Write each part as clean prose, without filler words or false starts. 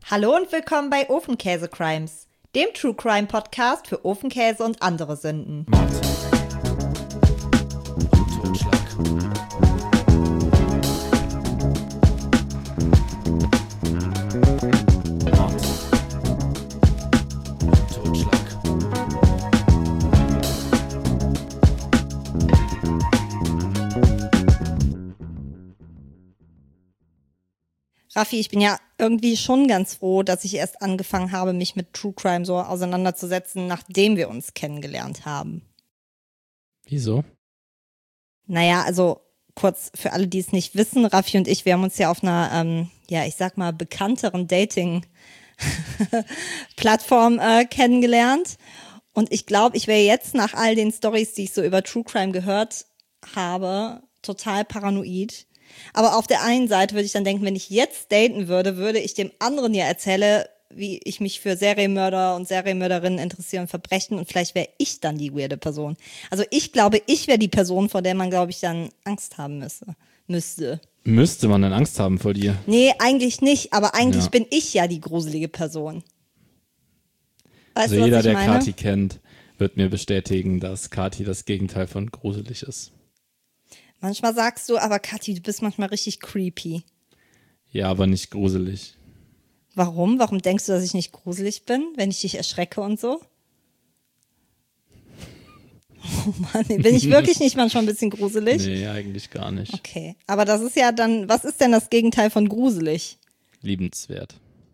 Hallo und willkommen bei Ofenkäse Crimes, dem True Crime Podcast für Ofenkäse und andere Sünden. Mord. Totschlag. Mord. Totschlag. Raffi, ich bin ja irgendwie schon ganz froh, dass ich erst angefangen habe, mich mit True Crime so auseinanderzusetzen, nachdem wir uns kennengelernt haben. Wieso? Naja, also kurz für alle, die es nicht wissen, Raffi und ich, wir haben uns ja auf einer, ich sag mal, bekannteren Dating-Plattform kennengelernt. Und ich glaube, ich wäre jetzt nach all den Storys, die ich so über True Crime gehört habe, total paranoid. Aber auf der einen Seite würde ich dann denken, wenn ich jetzt daten würde, würde ich dem anderen ja erzählen, wie ich mich für Serienmörder und Serienmörderinnen interessiere und Verbrechen, und vielleicht wäre ich dann die weirde Person. Also ich glaube, ich wäre die Person, vor der man, glaube ich, dann Angst haben müsste. Müsste man denn Angst haben vor dir? Nee, eigentlich nicht, aber eigentlich Ja. bin ich ja die gruselige Person. Weißt Also du, jeder, was ich der meine? Kathi kennt, wird mir bestätigen, dass Kathi das Gegenteil von gruselig ist. Manchmal sagst du, aber Kathi, du bist manchmal richtig creepy. Ja, aber nicht gruselig. Warum? Warum denkst du, dass ich nicht gruselig bin, wenn ich dich erschrecke und so? Oh Mann, bin ich wirklich nicht manchmal ein bisschen gruselig? Nee, eigentlich gar nicht. Okay, aber das ist ja dann, was ist denn das Gegenteil von gruselig? Liebenswert.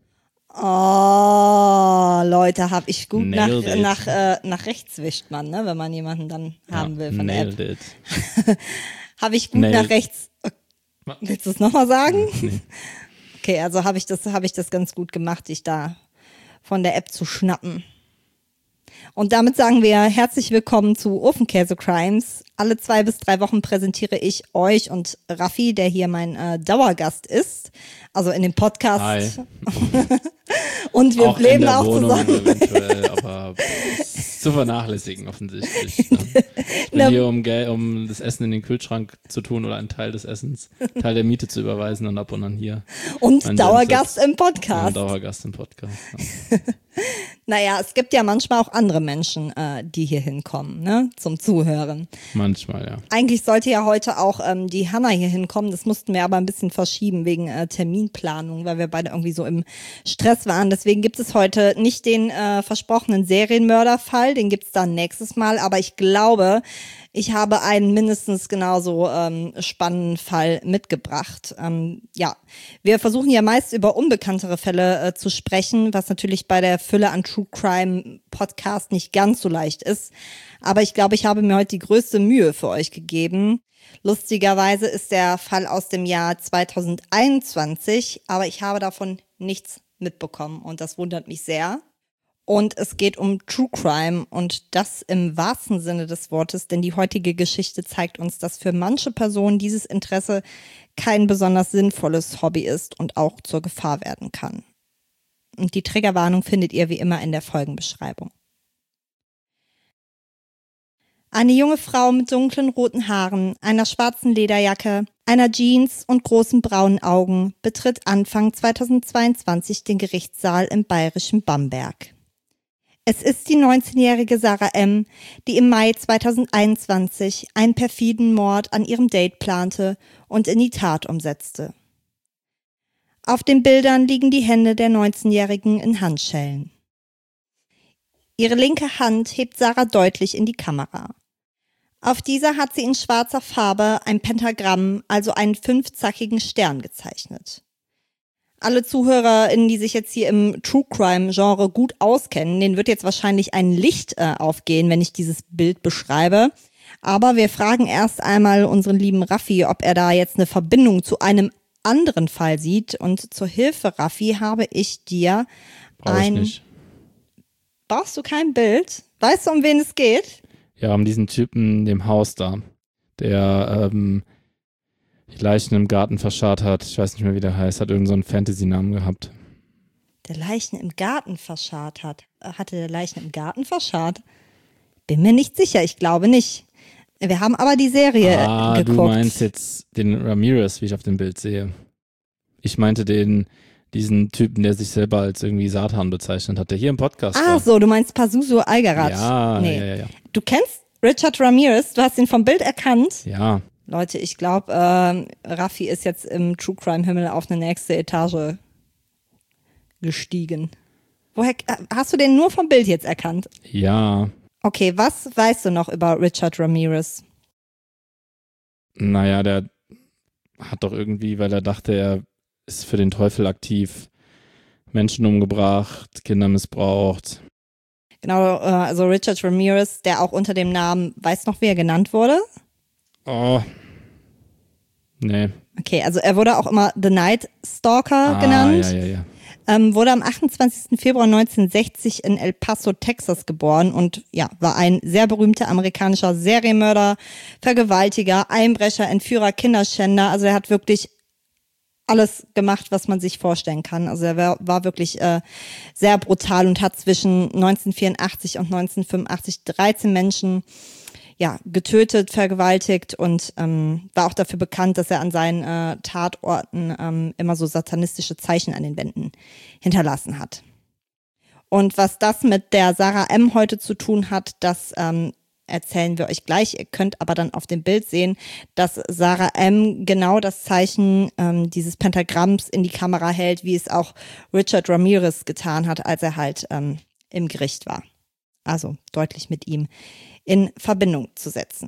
Oh, Leute, hab ich gut Nailed it. nach rechts wischt man, ne, wenn man jemanden dann haben will von der Nailed App. it. Habe ich gut Nailed. nach rechts. Willst du es nochmal sagen? Nee. Okay, also habe ich das ganz gut gemacht, dich da von der App zu schnappen. Und damit sagen wir herzlich willkommen zu Ofenkäse Crimes. Alle 2 bis 3 Wochen präsentiere ich euch und Raffi, der hier mein Dauergast ist, also in dem Podcast. Hi. Und wir Auch in leben der auch Wohnung zusammen. eventuell, aber ist zu vernachlässigen offensichtlich. Ich bin hier, um das Essen in den Kühlschrank zu tun oder einen Teil des Essens, Teil der Miete zu überweisen und ab und an hier. Und Mein Dauergast Senf im ist Podcast. ein Dauergast im Podcast. Ja. Naja, es gibt ja manchmal auch andere Menschen, die hier hinkommen, ne, zum Zuhören. Manchmal, ja. Eigentlich sollte ja heute auch die Hanna hier hinkommen. Das mussten wir aber ein bisschen verschieben wegen Terminplanung, weil wir beide irgendwie so im Stress waren. Deswegen gibt es heute nicht den versprochenen Serienmörderfall. Den gibt's dann nächstes Mal. Aber ich glaube, ich habe einen mindestens genauso spannenden Fall mitgebracht. Wir versuchen ja meist über unbekanntere Fälle zu sprechen, was natürlich bei der Fülle an True Crime Podcast nicht ganz so leicht ist. Aber ich glaube, ich habe mir heute die größte Mühe für euch gegeben. Lustigerweise ist der Fall aus dem Jahr 2021, aber ich habe davon nichts mitbekommen und das wundert mich sehr. Und es geht um True Crime und das im wahrsten Sinne des Wortes, denn die heutige Geschichte zeigt uns, dass für manche Personen dieses Interesse kein besonders sinnvolles Hobby ist und auch zur Gefahr werden kann. Und die Triggerwarnung findet ihr wie immer in der Folgenbeschreibung. Eine junge Frau mit dunklen roten Haaren, einer schwarzen Lederjacke, einer Jeans und großen braunen Augen betritt Anfang 2022 den Gerichtssaal im bayerischen Bamberg. Es ist die 19-jährige Sarah M., die im Mai 2021 einen perfiden Mord an ihrem Date plante und in die Tat umsetzte. Auf den Bildern liegen die Hände der 19-Jährigen in Handschellen. Ihre linke Hand hebt Sarah deutlich in die Kamera. Auf dieser hat sie in schwarzer Farbe ein Pentagramm, also einen 5-zackigen Stern gezeichnet. Alle ZuhörerInnen, die sich jetzt hier im True-Crime-Genre gut auskennen, denen wird jetzt wahrscheinlich ein Licht aufgehen, wenn ich dieses Bild beschreibe. Aber wir fragen erst einmal unseren lieben Raffi, ob er da jetzt eine Verbindung zu einem anderen Fall sieht. Und zur Hilfe, Raffi, habe ich dir Brauche ich nicht. Brauchst du kein Bild? Weißt du, um wen es geht? Ja, um diesen Typen in dem Haus da, der die Leichen im Garten verscharrt hat. Ich weiß nicht mehr, wie der heißt. Hat irgend so einen Fantasy-Namen gehabt. Der Leichen im Garten verscharrt hat. Hatte der Leichen im Garten verscharrt? Bin mir nicht sicher, ich glaube nicht. Wir haben aber die Serie geguckt. Du meinst jetzt den Ramirez, wie ich auf dem Bild sehe. Ich meinte den Diesen Typen, der sich selber als irgendwie Satan bezeichnet hat, der hier im Podcast war. Ah, so, du meinst Pazuzu Algarat. Ja, nee. ja. Du kennst Richard Ramirez, du hast ihn vom Bild erkannt. Ja. Leute, ich glaube, Raffi ist jetzt im True Crime Himmel auf eine nächste Etage gestiegen. Woher hast du den nur vom Bild jetzt erkannt? Ja. Okay, was weißt du noch über Richard Ramirez? Naja, der hat doch irgendwie, weil er dachte, er ist für den Teufel aktiv, Menschen umgebracht, Kinder missbraucht. Genau, also Richard Ramirez, der auch unter dem Namen, weißt noch, wie er genannt wurde? Oh. Nee. Okay, also er wurde auch immer The Night Stalker genannt. Ja. Wurde am 28. Februar 1960 in El Paso, Texas geboren und ja, war ein sehr berühmter amerikanischer Serienmörder, Vergewaltiger, Einbrecher, Entführer, Kinderschänder. Also er hat wirklich alles gemacht, was man sich vorstellen kann. Also er war wirklich sehr brutal und hat zwischen 1984 und 1985 13 Menschen getötet, vergewaltigt und war auch dafür bekannt, dass er an seinen Tatorten immer so satanistische Zeichen an den Wänden hinterlassen hat. Und was das mit der Sarah M. heute zu tun hat, das erzählen wir euch gleich. Ihr könnt aber dann auf dem Bild sehen, dass Sarah M. genau das Zeichen dieses Pentagramms in die Kamera hält, wie es auch Richard Ramirez getan hat, als er halt im Gericht war. Also deutlich mit ihm in Verbindung zu setzen.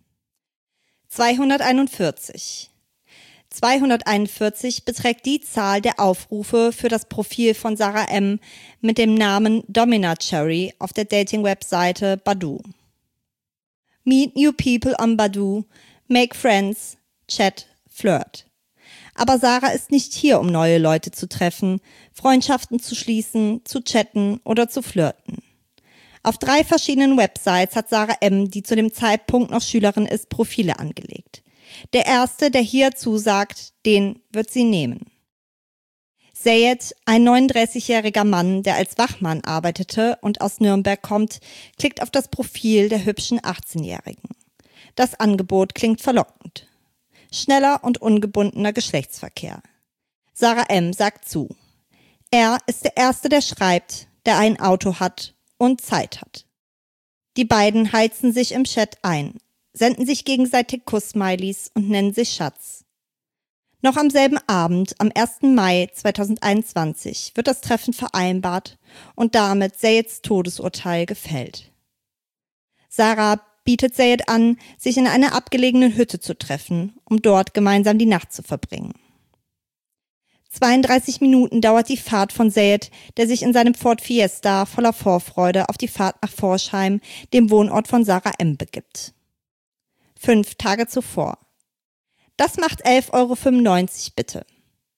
241. 241 beträgt die Zahl der Aufrufe für das Profil von Sarah M. mit dem Namen Domina Cherry auf der Dating-Webseite Badoo. Meet new people on Badoo, make friends, chat, flirt. Aber Sarah ist nicht hier, um neue Leute zu treffen, Freundschaften zu schließen, zu chatten oder zu flirten. Auf 3 verschiedenen Websites hat Sarah M., die zu dem Zeitpunkt noch Schülerin ist, Profile angelegt. Der erste, der hier zusagt, den wird sie nehmen. Sayed, ein 39-jähriger Mann, der als Wachmann arbeitete und aus Nürnberg kommt, klickt auf das Profil der hübschen 18-Jährigen. Das Angebot klingt verlockend. Schneller und ungebundener Geschlechtsverkehr. Sarah M. sagt zu. Er ist der Erste, der schreibt, der ein Auto hat und Zeit hat. Die beiden heizen sich im Chat ein, senden sich gegenseitig Kuss-Smileys und nennen sich Schatz. Noch am selben Abend, am 1. Mai 2021, wird das Treffen vereinbart und damit Sayeds Todesurteil gefällt. Sarah bietet Sayed an, sich in einer abgelegenen Hütte zu treffen, um dort gemeinsam die Nacht zu verbringen. 32 Minuten dauert die Fahrt von Sayed, der sich in seinem Ford Fiesta voller Vorfreude auf die Fahrt nach Forchheim, dem Wohnort von Sarah M. begibt. 5 Tage zuvor. Das macht 11,95 € bitte.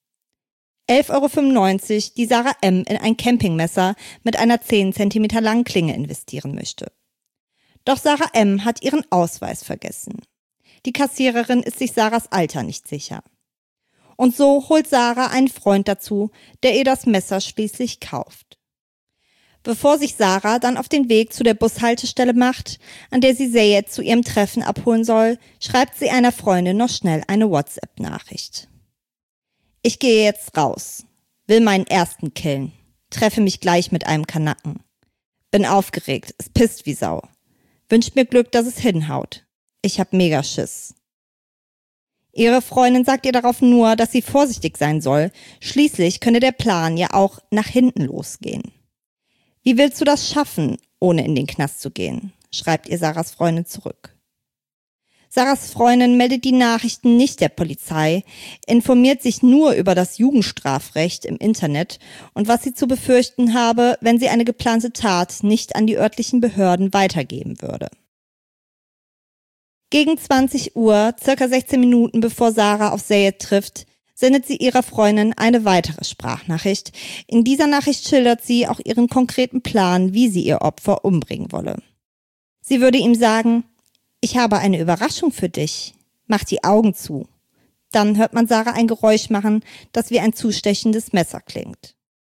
11,95 €, die Sarah M. in ein Campingmesser mit einer 10 cm langen Klinge investieren möchte. Doch Sarah M. hat ihren Ausweis vergessen. Die Kassiererin ist sich Sarahs Alter nicht sicher. Und so holt Sarah einen Freund dazu, der ihr das Messer schließlich kauft. Bevor sich Sarah dann auf den Weg zu der Bushaltestelle macht, an der sie Sayed zu ihrem Treffen abholen soll, schreibt sie einer Freundin noch schnell eine WhatsApp-Nachricht. Ich gehe jetzt raus, will meinen ersten killen, treffe mich gleich mit einem Kanacken. Bin aufgeregt, es pisst wie Sau. Wünscht mir Glück, dass es hinhaut. Ich hab mega Schiss. Ihre Freundin sagt ihr darauf nur, dass sie vorsichtig sein soll. Schließlich könne der Plan ja auch nach hinten losgehen. Wie willst du das schaffen, ohne in den Knast zu gehen? Schreibt ihr Sarahs Freundin zurück. Sarahs Freundin meldet die Nachrichten nicht der Polizei, informiert sich nur über das Jugendstrafrecht im Internet und was sie zu befürchten habe, wenn sie eine geplante Tat nicht an die örtlichen Behörden weitergeben würde. Gegen 20 Uhr, circa 16 Minuten bevor Sarah auf Sayed trifft, sendet sie ihrer Freundin eine weitere Sprachnachricht. In dieser Nachricht schildert sie auch ihren konkreten Plan, wie sie ihr Opfer umbringen wolle. Sie würde ihm sagen, ich habe eine Überraschung für dich. Mach die Augen zu. Dann hört man Sarah ein Geräusch machen, das wie ein zustechendes Messer klingt.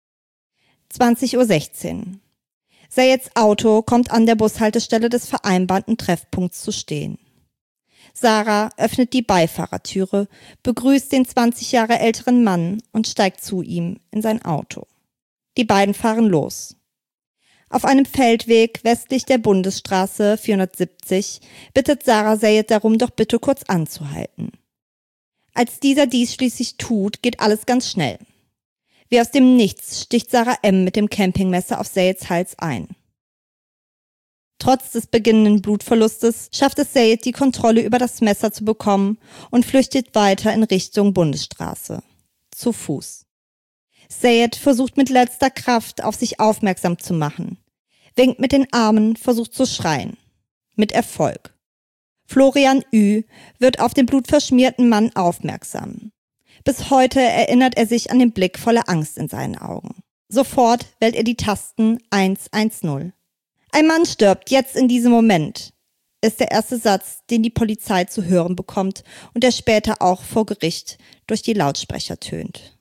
20:16 Uhr. Sayeds Auto kommt an der Bushaltestelle des vereinbarten Treffpunkts zu stehen. Sarah öffnet die Beifahrertüre, begrüßt den 20 Jahre älteren Mann und steigt zu ihm in sein Auto. Die beiden fahren los. Auf einem Feldweg westlich der Bundesstraße 470 bittet Sarah Sayed darum, doch bitte kurz anzuhalten. Als dieser dies schließlich tut, geht alles ganz schnell. Wie aus dem Nichts sticht Sarah M. mit dem Campingmesser auf Sayeds Hals ein. Trotz des beginnenden Blutverlustes schafft es Sayed, die Kontrolle über das Messer zu bekommen und flüchtet weiter in Richtung Bundesstraße. Zu Fuß. Sayed versucht mit letzter Kraft auf sich aufmerksam zu machen, winkt mit den Armen, versucht zu schreien. Mit Erfolg. Florian Ü. wird auf den blutverschmierten Mann aufmerksam. Bis heute erinnert er sich an den Blick voller Angst in seinen Augen. Sofort wählt er die Tasten 110. Ein Mann stirbt jetzt in diesem Moment, ist der erste Satz, den die Polizei zu hören bekommt und der später auch vor Gericht durch die Lautsprecher tönt.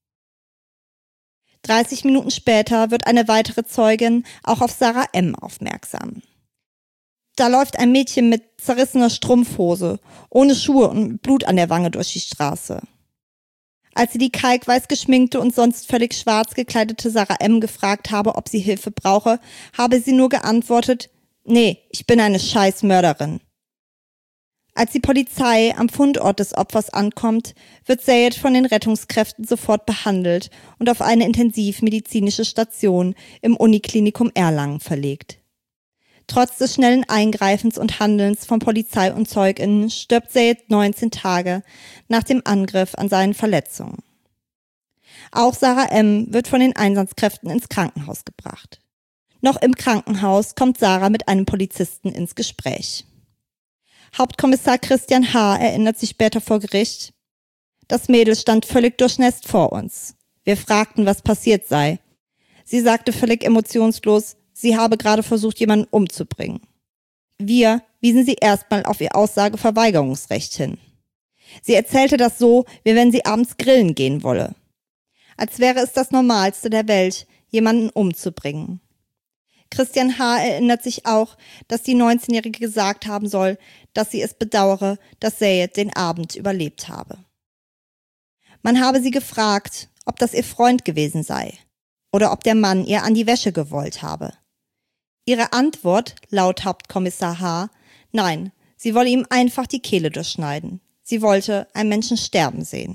30 Minuten später wird eine weitere Zeugin auch auf Sarah M. aufmerksam. Da läuft ein Mädchen mit zerrissener Strumpfhose, ohne Schuhe und mit Blut an der Wange durch die Straße. Als sie die kalkweiß geschminkte und sonst völlig schwarz gekleidete Sarah M. gefragt habe, ob sie Hilfe brauche, habe sie nur geantwortet, nee, ich bin eine Scheißmörderin. Als die Polizei am Fundort des Opfers ankommt, wird Sayed von den Rettungskräften sofort behandelt und auf eine intensivmedizinische Station im Uniklinikum Erlangen verlegt. Trotz des schnellen Eingreifens und Handelns von Polizei und ZeugInnen stirbt Sayed 19 Tage nach dem Angriff an seinen Verletzungen. Auch Sarah M. wird von den Einsatzkräften ins Krankenhaus gebracht. Noch im Krankenhaus kommt Sarah mit einem Polizisten ins Gespräch. Hauptkommissar Christian H. erinnert sich später vor Gericht: Das Mädel stand völlig durchnässt vor uns. Wir fragten, was passiert sei. Sie sagte völlig emotionslos, sie habe gerade versucht, jemanden umzubringen. Wir wiesen sie erstmal auf ihr Aussageverweigerungsrecht hin. Sie erzählte das so, wie wenn sie abends grillen gehen wolle. Als wäre es das Normalste der Welt, jemanden umzubringen. Christian H. erinnert sich auch, dass die 19-Jährige gesagt haben soll, dass sie es bedauere, dass Sayed den Abend überlebt habe. Man habe sie gefragt, ob das ihr Freund gewesen sei oder ob der Mann ihr an die Wäsche gewollt habe. Ihre Antwort, laut Hauptkommissar H., nein, sie wolle ihm einfach die Kehle durchschneiden. Sie wollte einen Menschen sterben sehen.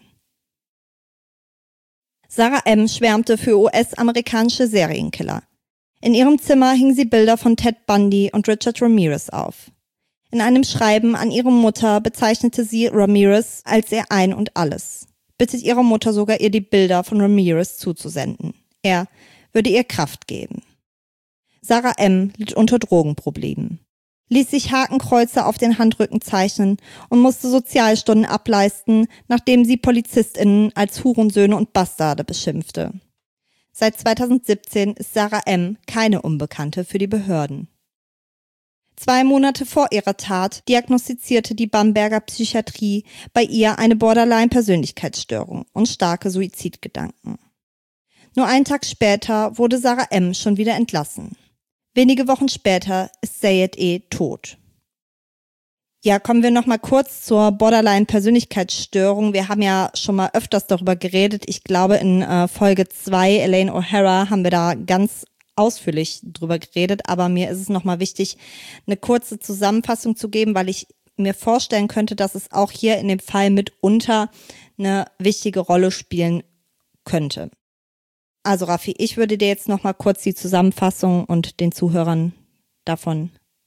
Sarah M. schwärmte für US-amerikanische Serienkiller. In ihrem Zimmer hing sie Bilder von Ted Bundy und Richard Ramirez auf. In einem Schreiben an ihre Mutter bezeichnete sie Ramirez als ihr Ein und Alles, bittet ihre Mutter sogar, ihr die Bilder von Ramirez zuzusenden. Er würde ihr Kraft geben. Sarah M. litt unter Drogenproblemen, ließ sich Hakenkreuze auf den Handrücken zeichnen und musste Sozialstunden ableisten, nachdem sie PolizistInnen als Hurensöhne und Bastarde beschimpfte. Seit 2017 ist Sarah M. keine Unbekannte für die Behörden. 2 Monate vor ihrer Tat diagnostizierte die Bamberger Psychiatrie bei ihr eine Borderline-Persönlichkeitsstörung und starke Suizidgedanken. Nur einen Tag später wurde Sarah M. schon wieder entlassen. Wenige Wochen später ist Sayed E. tot. Ja, kommen wir nochmal kurz zur Borderline-Persönlichkeitsstörung. Wir haben ja schon mal öfters darüber geredet. Ich glaube, in Folge 2, Elaine O'Hara, haben wir da ganz ausführlich drüber geredet. Aber mir ist es nochmal wichtig, eine kurze Zusammenfassung zu geben, weil ich mir vorstellen könnte, dass es auch hier in dem Fall mitunter eine wichtige Rolle spielen könnte. Also Raffi, ich würde dir jetzt nochmal kurz die Zusammenfassung und den Zuhörern davon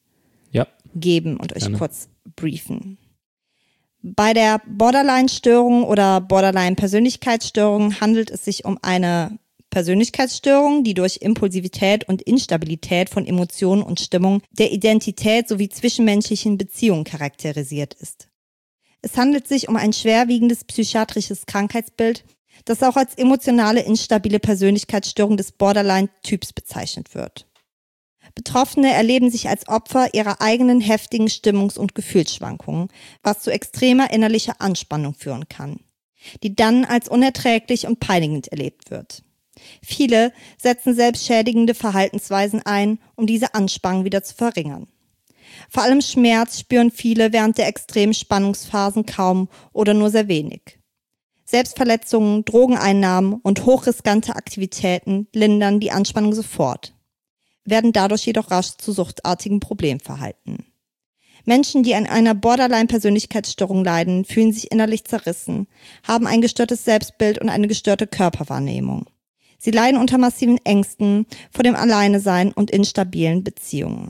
geben und euch kurz briefen. Bei der Borderline-Störung oder Borderline-Persönlichkeitsstörung handelt es sich um eine Persönlichkeitsstörung, die durch Impulsivität und Instabilität von Emotionen und Stimmung, der Identität sowie zwischenmenschlichen Beziehungen charakterisiert ist. Es handelt sich um ein schwerwiegendes psychiatrisches Krankheitsbild, das auch als emotionale instabile Persönlichkeitsstörung des Borderline-Typs bezeichnet wird. Betroffene erleben sich als Opfer ihrer eigenen heftigen Stimmungs- und Gefühlsschwankungen, was zu extremer innerlicher Anspannung führen kann, die dann als unerträglich und peinigend erlebt wird. Viele setzen selbstschädigende Verhaltensweisen ein, um diese Anspannung wieder zu verringern. Vor allem Schmerz spüren viele während der extremen Spannungsphasen kaum oder nur sehr wenig. Selbstverletzungen, Drogeneinnahmen und hochriskante Aktivitäten lindern die Anspannung sofort, werden dadurch jedoch rasch zu suchtartigen Problemverhalten. Menschen, die an einer Borderline-Persönlichkeitsstörung leiden, fühlen sich innerlich zerrissen, haben ein gestörtes Selbstbild und eine gestörte Körperwahrnehmung. Sie leiden unter massiven Ängsten vor dem Alleinesein und instabilen Beziehungen.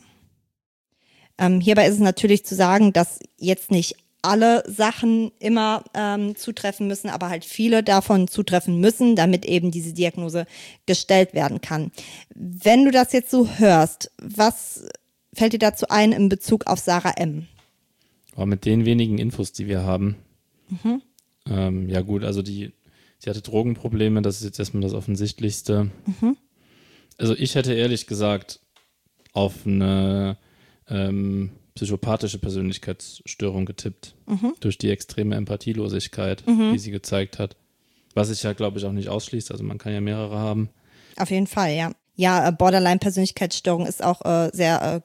Hierbei ist es natürlich zu sagen, dass jetzt nicht alle Sachen immer zutreffen müssen, aber halt viele davon zutreffen müssen, damit eben diese Diagnose gestellt werden kann. Wenn du das jetzt so hörst, was fällt dir dazu ein in Bezug auf Sarah M.? Aber mit den wenigen Infos, die wir haben, ja gut, also sie hatte Drogenprobleme, das ist jetzt erstmal das Offensichtlichste. Also ich hätte ehrlich gesagt auf eine psychopathische Persönlichkeitsstörung getippt, durch die extreme Empathielosigkeit, die sie gezeigt hat. Was sich ja, glaube ich, auch nicht ausschließt, also man kann ja mehrere haben. Auf jeden Fall, ja. Ja, Borderline-Persönlichkeitsstörung ist auch sehr,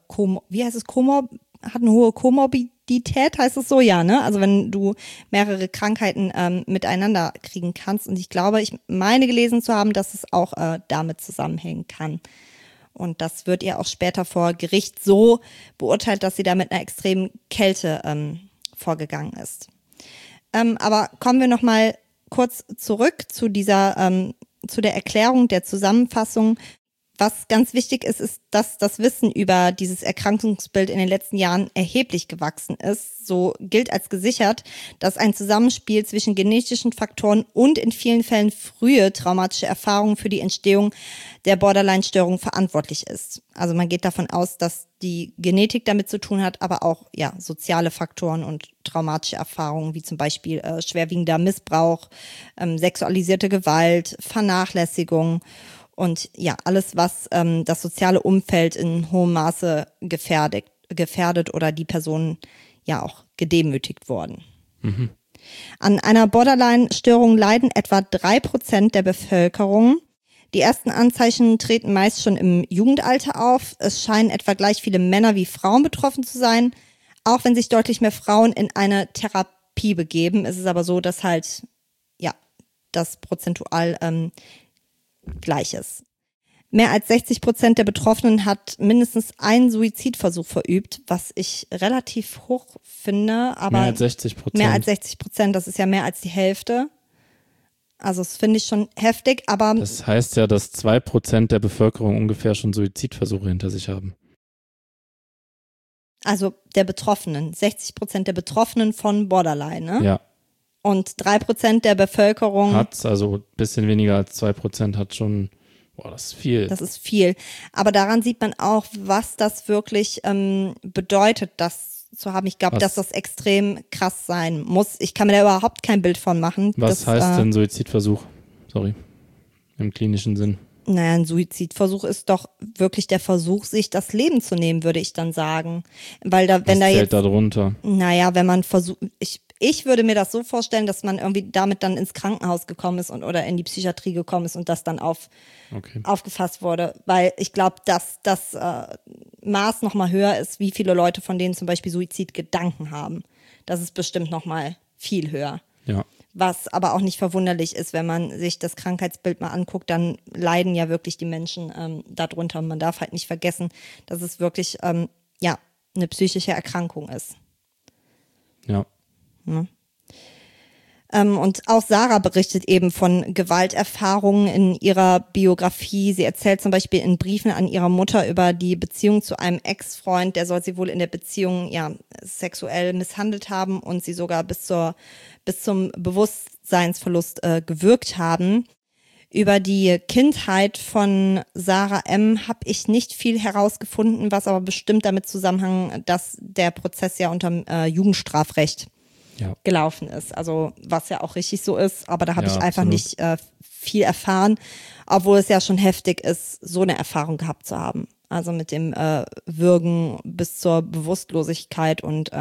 hat eine hohe Komorbidität, heißt es so, ja, ne? Also wenn du mehrere Krankheiten miteinander kriegen kannst. Und ich glaube, ich meine gelesen zu haben, dass es auch damit zusammenhängen kann. Und das wird ihr auch später vor Gericht so beurteilt, dass sie da mit einer extremen Kälte vorgegangen ist. Aber kommen wir noch mal kurz zurück zu zu der Erklärung, der Zusammenfassung. Was ganz wichtig ist, ist, dass das Wissen über dieses Erkrankungsbild in den letzten Jahren erheblich gewachsen ist. So gilt als gesichert, dass ein Zusammenspiel zwischen genetischen Faktoren und in vielen Fällen frühe traumatische Erfahrungen für die Entstehung der Borderline-Störung verantwortlich ist. Also man geht davon aus, dass die Genetik damit zu tun hat, aber auch ja soziale Faktoren und traumatische Erfahrungen, wie zum Beispiel schwerwiegender Missbrauch, sexualisierte Gewalt, Vernachlässigung. Und ja, alles, was das soziale Umfeld in hohem Maße gefährdet oder die Personen ja auch gedemütigt wurden. An einer Borderline-Störung leiden etwa 3% der Bevölkerung. Die ersten Anzeichen treten meist schon im Jugendalter auf. Es scheinen etwa gleich viele Männer wie Frauen betroffen zu sein. Auch wenn sich deutlich mehr Frauen in eine Therapie begeben, ist es aber so, dass halt, ja, das prozentual gleich ist. Mehr als 60% der Betroffenen hat mindestens einen Suizidversuch verübt, was ich relativ hoch finde. Aber mehr als 60%. Mehr als 60%, das ist ja mehr als die Hälfte. Also das finde ich schon heftig, aber... Das heißt ja, dass 2% der Bevölkerung ungefähr schon Suizidversuche hinter sich haben. Also der Betroffenen, 60% der Betroffenen von Borderline, ne? Ja. Und 3% der Bevölkerung... Hat, also ein bisschen weniger als 2% hat schon... Boah, das ist viel. Das ist viel. Aber daran sieht man auch, was das wirklich bedeutet, das zu haben. Ich glaube, dass das extrem krass sein muss. Ich kann mir da überhaupt kein Bild von machen. Was heißt denn Suizidversuch? Sorry. Im klinischen Sinn. Naja, ein Suizidversuch ist doch wirklich der Versuch, sich das Leben zu nehmen, würde ich dann sagen. Weil da, wenn das da fällt jetzt. Da drunter. Naja, wenn man versucht, ich würde mir das so vorstellen, dass man irgendwie damit dann ins Krankenhaus gekommen ist oder in die Psychiatrie gekommen ist und das dann aufgefasst wurde. Weil ich glaube, dass das Maß nochmal höher ist, wie viele Leute von denen zum Beispiel Suizidgedanken haben. Das ist bestimmt nochmal viel höher. Ja. Was aber auch nicht verwunderlich ist, wenn man sich das Krankheitsbild mal anguckt, dann leiden ja wirklich die Menschen darunter. Und man darf halt nicht vergessen, dass es wirklich eine psychische Erkrankung ist. Ja. Und auch Sarah berichtet eben von Gewalterfahrungen in ihrer Biografie. Sie erzählt zum Beispiel in Briefen an ihre Mutter über die Beziehung zu einem Ex-Freund, der soll sie wohl in der Beziehung sexuell misshandelt haben und sie sogar bis zum Bewusstseinsverlust gewirkt haben. Über die Kindheit von Sarah M. habe ich nicht viel herausgefunden, was aber bestimmt damit zusammenhängt, dass der Prozess ja unterm Jugendstrafrecht gelaufen ist. Also was ja auch richtig so ist, aber da habe ich einfach nicht viel erfahren, obwohl es ja schon heftig ist, so eine Erfahrung gehabt zu haben. Also mit dem Würgen bis zur Bewusstlosigkeit und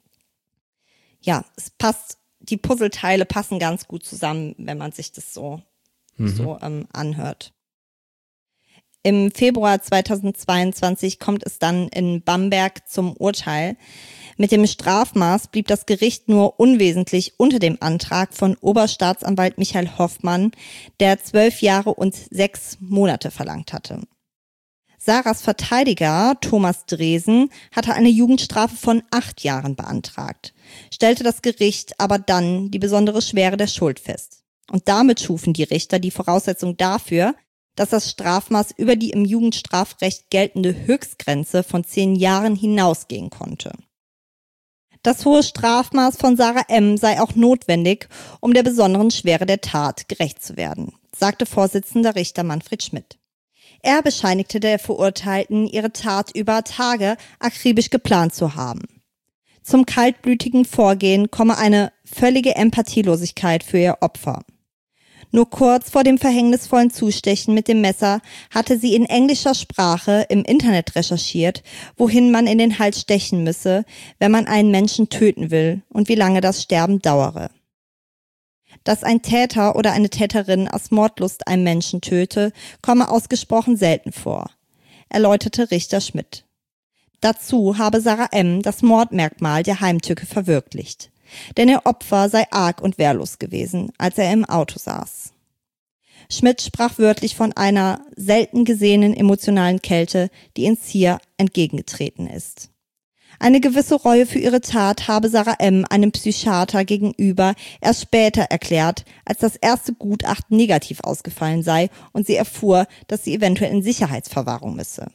es passt, die Puzzleteile passen ganz gut zusammen, wenn man sich das so anhört. Im Februar 2022 kommt es dann in Bamberg zum Urteil. Mit dem Strafmaß blieb das Gericht nur unwesentlich unter dem Antrag von Oberstaatsanwalt Michael Hoffmann, der 12 Jahre und 6 Monate verlangt hatte. Sarahs Verteidiger Thomas Dresen hatte eine Jugendstrafe von 8 Jahren beantragt, stellte das Gericht aber dann die besondere Schwere der Schuld fest. Und damit schufen die Richter die Voraussetzung dafür, dass das Strafmaß über die im Jugendstrafrecht geltende Höchstgrenze von 10 Jahren hinausgehen konnte. Das hohe Strafmaß von Sarah M. sei auch notwendig, um der besonderen Schwere der Tat gerecht zu werden, sagte Vorsitzender Richter Manfred Schmidt. Er bescheinigte der Verurteilten, ihre Tat über Tage akribisch geplant zu haben. Zum kaltblütigen Vorgehen komme eine völlige Empathielosigkeit für ihr Opfer. Nur kurz vor dem verhängnisvollen Zustechen mit dem Messer hatte sie in englischer Sprache im Internet recherchiert, wohin man in den Hals stechen müsse, wenn man einen Menschen töten will und wie lange das Sterben dauere. Dass ein Täter oder eine Täterin aus Mordlust einen Menschen töte, komme ausgesprochen selten vor, erläuterte Richter Schmidt. Dazu habe Sarah M. das Mordmerkmal der Heimtücke verwirklicht. Denn ihr Opfer sei arg und wehrlos gewesen, als er im Auto saß. Schmidt sprach wörtlich von einer selten gesehenen emotionalen Kälte, die ins Hier entgegengetreten ist. Eine gewisse Reue für ihre Tat habe Sarah M. einem Psychiater gegenüber erst später erklärt, als das erste Gutachten negativ ausgefallen sei und sie erfuhr, dass sie eventuell in Sicherheitsverwahrung müsse.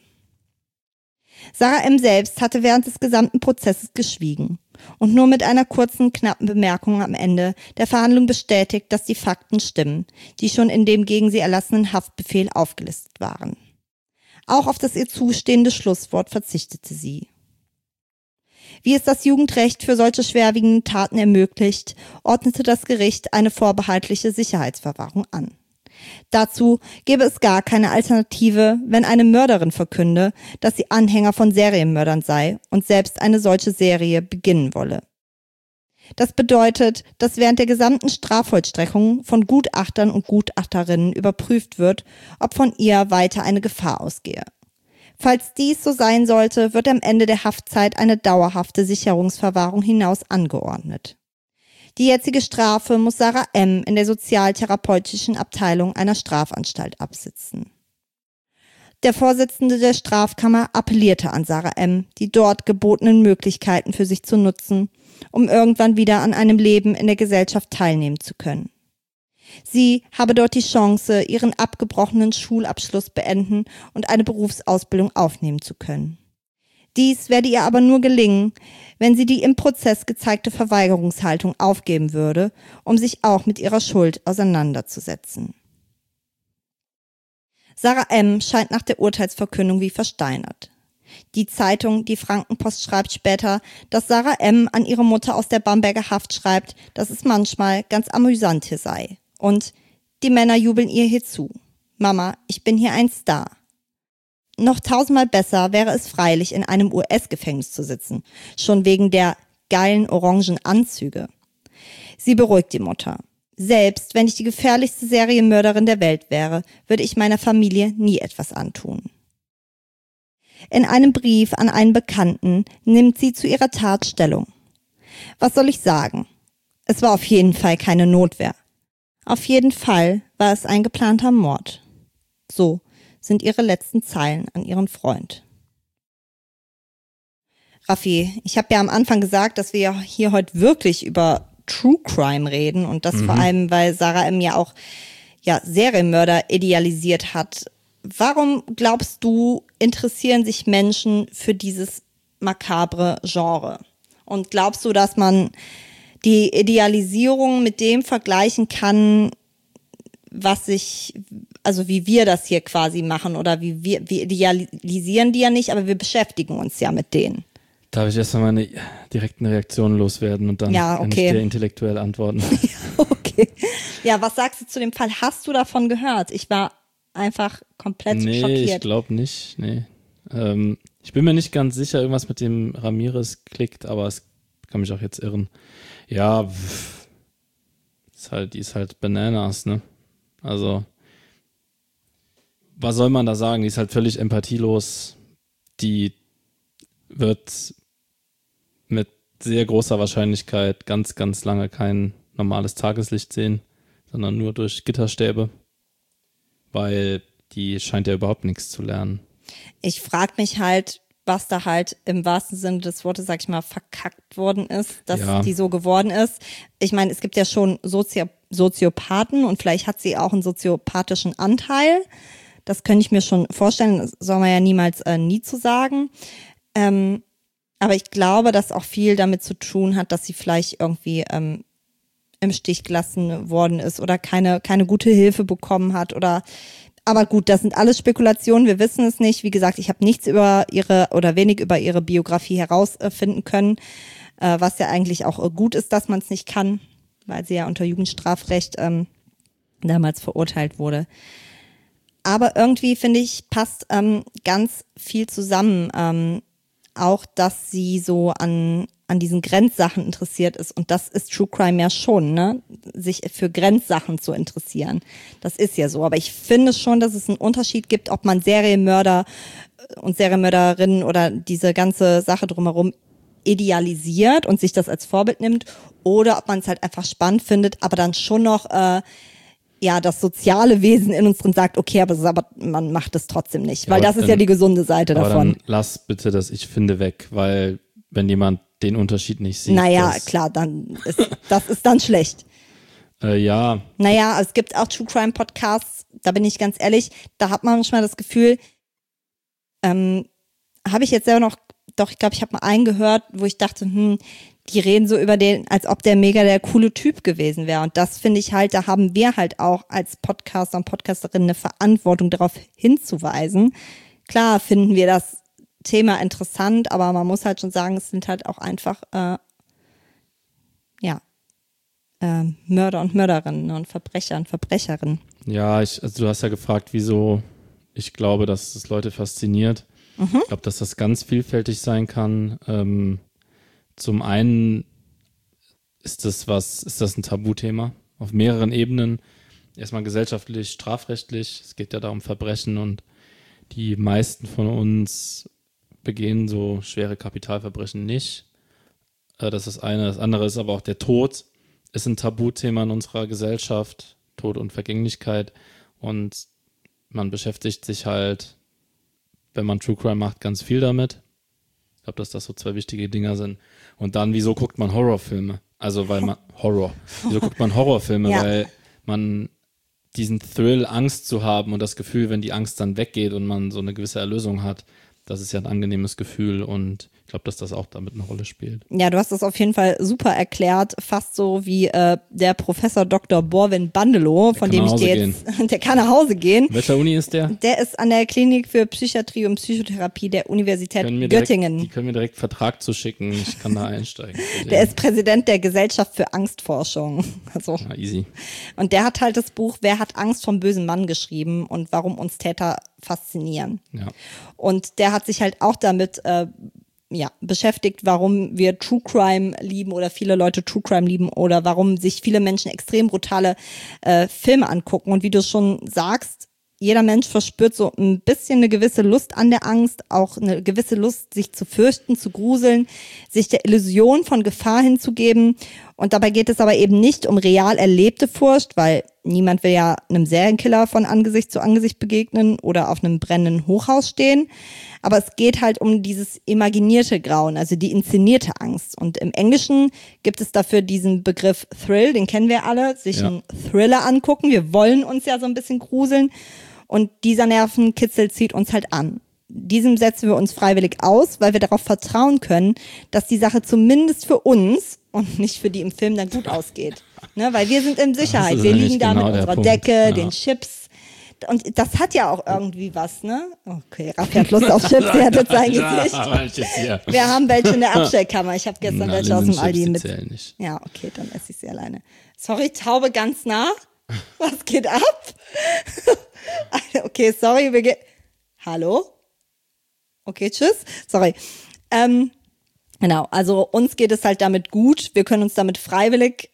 Sarah M. selbst hatte während des gesamten Prozesses geschwiegen und nur mit einer kurzen, knappen Bemerkung am Ende der Verhandlung bestätigt, dass die Fakten stimmen, die schon in dem gegen sie erlassenen Haftbefehl aufgelistet waren. Auch auf das ihr zustehende Schlusswort verzichtete sie. Wie es das Jugendrecht für solche schwerwiegenden Taten ermöglicht, ordnete das Gericht eine vorbehaltliche Sicherheitsverwahrung an. Dazu gäbe es gar keine Alternative, wenn eine Mörderin verkünde, dass sie Anhänger von Serienmördern sei und selbst eine solche Serie beginnen wolle. Das bedeutet, dass während der gesamten Strafvollstreckung von Gutachtern und Gutachterinnen überprüft wird, ob von ihr weiter eine Gefahr ausgehe. Falls dies so sein sollte, wird am Ende der Haftzeit eine dauerhafte Sicherungsverwahrung hinaus angeordnet. Die jetzige Strafe muss Sarah M. in der sozialtherapeutischen Abteilung einer Strafanstalt absitzen. Der Vorsitzende der Strafkammer appellierte an Sarah M., die dort gebotenen Möglichkeiten für sich zu nutzen, um irgendwann wieder an einem Leben in der Gesellschaft teilnehmen zu können. Sie habe dort die Chance, ihren abgebrochenen Schulabschluss beenden und eine Berufsausbildung aufnehmen zu können. Dies werde ihr aber nur gelingen, wenn sie die im Prozess gezeigte Verweigerungshaltung aufgeben würde, um sich auch mit ihrer Schuld auseinanderzusetzen. Sarah M. scheint nach der Urteilsverkündung wie versteinert. Die Zeitung Die Frankenpost schreibt später, dass Sarah M. an ihre Mutter aus der Bamberger Haft schreibt, dass es manchmal ganz amüsant hier sei. Und die Männer jubeln ihr hier zu. Mama, ich bin hier ein Star. Noch 1000-mal besser wäre es freilich, in einem US-Gefängnis zu sitzen, schon wegen der geilen orangen Anzüge. Sie beruhigt die Mutter. Selbst wenn ich die gefährlichste Serienmörderin der Welt wäre, würde ich meiner Familie nie etwas antun. In einem Brief an einen Bekannten nimmt sie zu ihrer Tat Stellung. Was soll ich sagen? Es war auf jeden Fall keine Notwehr. Auf jeden Fall war es ein geplanter Mord. So sind ihre letzten Zeilen an ihren Freund. Raffi, ich habe ja am Anfang gesagt, dass wir hier heute wirklich über True Crime reden und das vor allem, weil Sarah M. ja auch Serienmörder idealisiert hat. Warum glaubst du, interessieren sich Menschen für dieses makabre Genre? Und glaubst du, dass man die Idealisierung mit dem vergleichen kann, wie wir das hier quasi machen oder wir idealisieren die ja nicht, aber wir beschäftigen uns ja mit denen. Darf ich erstmal meine direkten Reaktionen loswerden und dann kann ich dir intellektuell antworten? Okay. Ja, was sagst du zu dem Fall? Hast du davon gehört? Ich war einfach komplett schockiert. Nee, ich glaube nicht. Nee. Ich bin mir nicht ganz sicher, irgendwas mit dem Ramirez klickt, aber es kann mich auch jetzt irren. Ja, die ist halt Bananas, ne? Also was soll man da sagen? Die ist halt völlig empathielos. Die wird mit sehr großer Wahrscheinlichkeit ganz, ganz lange kein normales Tageslicht sehen, sondern nur durch Gitterstäbe, weil die scheint ja überhaupt nichts zu lernen. Ich frage mich halt, was da halt im wahrsten Sinne des Wortes, sag ich mal, verkackt worden ist, dass die so geworden ist. Ich meine, es gibt ja schon Soziopathen und vielleicht hat sie auch einen soziopathischen Anteil. Das könnte ich mir schon vorstellen, das soll man ja niemals nie zu sagen. Aber ich glaube, dass auch viel damit zu tun hat, dass sie vielleicht irgendwie im Stich gelassen worden ist oder keine gute Hilfe bekommen hat oder aber gut, das sind alles Spekulationen, wir wissen es nicht. Wie gesagt, ich habe nichts über wenig über ihre Biografie herausfinden können, was ja eigentlich auch gut ist, dass man es nicht kann, weil sie ja unter Jugendstrafrecht damals verurteilt wurde. Aber irgendwie, finde ich, passt ganz viel zusammen. Auch, dass sie so an diesen Grenzsachen interessiert ist. Und das ist True Crime ja schon, ne? Sich für Grenzsachen zu interessieren. Das ist ja so. Aber ich finde schon, dass es einen Unterschied gibt, ob man Serienmörder und Serienmörderinnen oder diese ganze Sache drumherum idealisiert und sich das als Vorbild nimmt oder ob man es halt einfach spannend findet, aber dann schon noch das soziale Wesen in uns drin sagt, okay, aber man macht es trotzdem nicht, weil das ist ja die gesunde Seite davon. Dann lass bitte das Ich finde weg, weil wenn jemand den Unterschied nicht sieht. Naja, klar, das ist dann schlecht. Ja. Naja, es gibt auch True Crime Podcasts, da bin ich ganz ehrlich, da hat man manchmal das Gefühl, habe ich jetzt selber noch, doch, ich glaube, ich habe mal einen gehört, wo ich dachte, die reden so über den, als ob der mega der coole Typ gewesen wäre. Und das finde ich halt, da haben wir halt auch als Podcaster und Podcasterinnen eine Verantwortung, darauf hinzuweisen. Klar finden wir das Thema interessant, aber man muss halt schon sagen, es sind halt auch einfach Mörder und Mörderinnen und Verbrecher und Verbrecherinnen. Ja, also du hast ja gefragt, wieso ich glaube, dass das Leute fasziniert. Ich glaube, dass das ganz vielfältig sein kann. Zum einen ist das ein Tabuthema auf mehreren Ebenen. Erstmal gesellschaftlich, strafrechtlich. Es geht ja da um Verbrechen und die meisten von uns begehen so schwere Kapitalverbrechen nicht. Das ist das eine. Das andere ist aber auch der Tod. Ist ein Tabuthema in unserer Gesellschaft. Tod und Vergänglichkeit. Und man beschäftigt sich halt, wenn man True Crime macht, ganz viel damit. Ich glaube, dass das so zwei wichtige Dinger sind. Und dann, wieso guckt man Horrorfilme? Also, weil man, Wieso guckt man Horrorfilme? Ja. Weil man diesen Thrill, Angst zu haben und das Gefühl, wenn die Angst dann weggeht und man so eine gewisse Erlösung hat, das ist ja ein angenehmes Gefühl und ich glaube, dass das auch damit eine Rolle spielt. Ja, du hast das auf jeden Fall super erklärt, fast so wie der Professor Dr. Borwin Bandelow, von dem ich dir jetzt, der kann nach Hause gehen. Welcher Uni ist der? Der ist an der Klinik für Psychiatrie und Psychotherapie der Universität Göttingen. Die können mir direkt Vertrag zuschicken, ich kann da einsteigen. Der ist Präsident der Gesellschaft für Angstforschung. Also. Ja, easy. Und der hat halt das Buch Wer hat Angst vom bösen Mann geschrieben und warum uns Täter faszinieren. Ja. Und der hat sich halt auch damit beschäftigt, warum wir True Crime lieben oder viele Leute True Crime lieben oder warum sich viele Menschen extrem brutale Filme angucken. Und wie du schon sagst, jeder Mensch verspürt so ein bisschen eine gewisse Lust an der Angst, auch eine gewisse Lust, sich zu fürchten, zu gruseln, sich der Illusion von Gefahr hinzugeben. Und dabei geht es aber eben nicht um real erlebte Furcht, weil niemand will ja einem Serienkiller von Angesicht zu Angesicht begegnen oder auf einem brennenden Hochhaus stehen. Aber es geht halt um dieses imaginierte Grauen, also die inszenierte Angst. Und im Englischen gibt es dafür diesen Begriff Thrill, den kennen wir alle, sich einen Thriller angucken. Wir wollen uns ja so ein bisschen gruseln. Und dieser Nervenkitzel zieht uns halt an. Diesem setzen wir uns freiwillig aus, weil wir darauf vertrauen können, dass die Sache zumindest für uns und nicht für die im Film dann gut ausgeht. Ne, weil wir sind in Sicherheit. Wir liegen da mit unserer Decke, den Chips. Und das hat ja auch irgendwie was, ne? Okay, Raffi hat Lust auf Chips, sie hat jetzt sein Gesicht. Wir haben welche in der Abstellkammer. Ich habe gestern welche aus dem Aldi mit. Nicht. Ja, okay, dann esse ich sie alleine. Sorry, Taube ganz nah. Was geht ab? Okay, sorry, Hallo? Okay, tschüss. Sorry. Genau, also uns geht es halt damit gut. Wir können uns damit freiwillig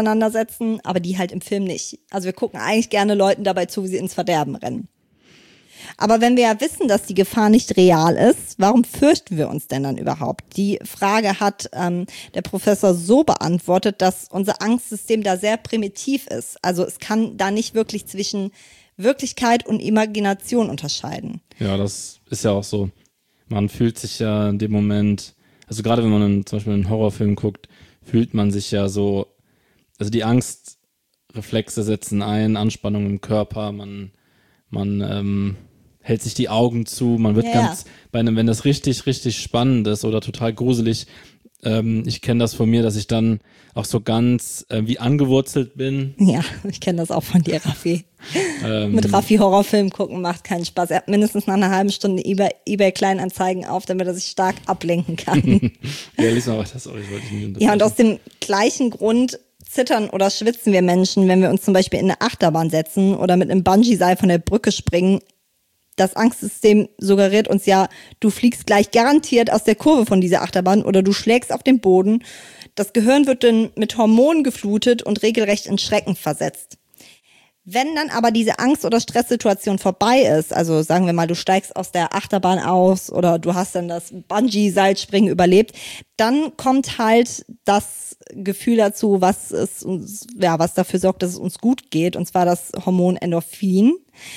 auseinandersetzen, aber die halt im Film nicht. Also wir gucken eigentlich gerne Leuten dabei zu, wie sie ins Verderben rennen. Aber wenn wir ja wissen, dass die Gefahr nicht real ist, warum fürchten wir uns denn dann überhaupt? Die Frage hat der Professor so beantwortet, dass unser Angstsystem da sehr primitiv ist. Also es kann da nicht wirklich zwischen Wirklichkeit und Imagination unterscheiden. Ja, das ist ja auch so. Man fühlt sich ja in dem Moment, also gerade wenn man zum Beispiel einen Horrorfilm guckt, fühlt man sich ja so, also die Angstreflexe setzen ein, Anspannung im Körper, man hält sich die Augen zu, man wird wenn das richtig, richtig spannend ist oder total gruselig, ich kenne das von mir, dass ich dann auch so ganz wie angewurzelt bin. Ja, ich kenne das auch von dir, Raffi. Mit Raffi Horrorfilm gucken macht keinen Spaß. Er hat mindestens nach einer halben Stunde eBay Kleinanzeigen auf, damit er sich stark ablenken kann. Ja, lies mal weiter, sorry, ich wollte dich nicht unterbrechen. Ja, und aus dem gleichen Grund zittern oder schwitzen wir Menschen, wenn wir uns zum Beispiel in eine Achterbahn setzen oder mit einem Bungee-Seil von der Brücke springen. Das Angstsystem suggeriert uns ja, du fliegst gleich garantiert aus der Kurve von dieser Achterbahn oder du schlägst auf den Boden. Das Gehirn wird dann mit Hormonen geflutet und regelrecht in Schrecken versetzt. Wenn dann aber diese Angst- oder Stresssituation vorbei ist, also sagen wir mal, du steigst aus der Achterbahn aus oder du hast dann das Bungee-Seilspringen überlebt, dann kommt halt das Gefühl dazu, was dafür sorgt, dass es uns gut geht, und zwar das Hormon Endorphine.